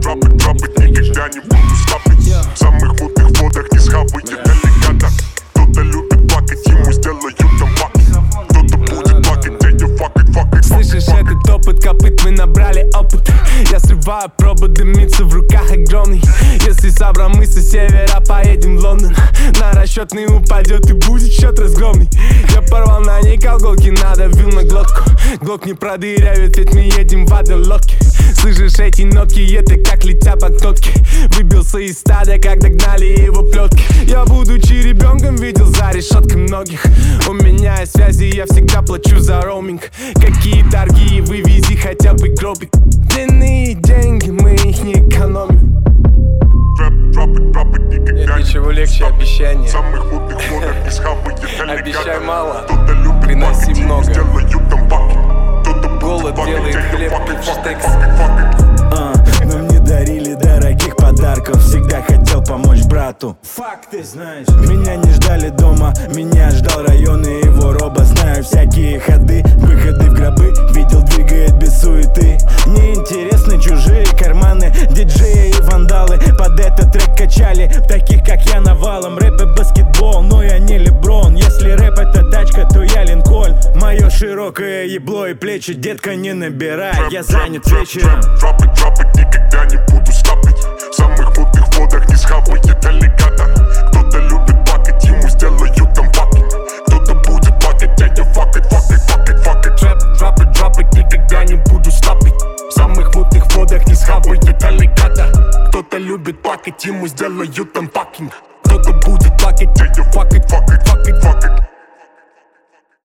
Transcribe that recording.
Дропать, никогда не буду стопить. В самых мутных водах не схавайте аллигатор. Кто-то любит плакать, ему сделают там факт. Кто-то будет плакать, дядя факать. Слышишь этот опыт копыт, мы набрали опыт. Я срываю пробу, дымится в руках огромный. Если с Абра мы со севера поедем в Лондон, на расчетный упадет и будет счет разгромный. Я порвал на ней колголки, надавил на глотку. Глок не продырявит, ведь мы едем в одной лодке. Слышишь эти нотки, это как летят потоки. Выбился из стада, как догнали его плетки. Я, будучи ребенком, видел за решеткой многих. У меня есть связи, я всегда плачу за роуминг. Какие торги, вывези хотя бы гробик. Длинные деньги, мы их не экономим. Дропать, никогда нет ничего легче обещания. В самых мутных водах не схавайте аллигатор. Обещай мало, кто-то любит приноси плакать, много. Сделают там факт. Голод делает хлеб, текст. Нам не дарили дорогих подарков. Всегда хотел помочь брату. Факты, знаешь. Меня не ждали дома, меня ждал район и его робот. Знаю всякие ходы, выходы в гробы. Видел, двигает без суеты. Неинтересны чужие карманы, диджеи и вандалы. Под этот трек качали таких, как я, навалом. Рэп и баскетбол, но я не Леброн. Если рэп это тачка, то я Линкольн. Мое широкое ебло и плечи, детка, не набирай, я занят вечером. Дропать, никогда не буду стопить. В самых мутных водах не схавайте аллигатор. Кто-то любит плакать, ему сделают там факт. Кто-то будет плакать, дядя факать. Дропать, никогда не буду стопить. В самых мутных водах не схавайте аллигатор. Кто-то любит плакать, ему сделают там факинг.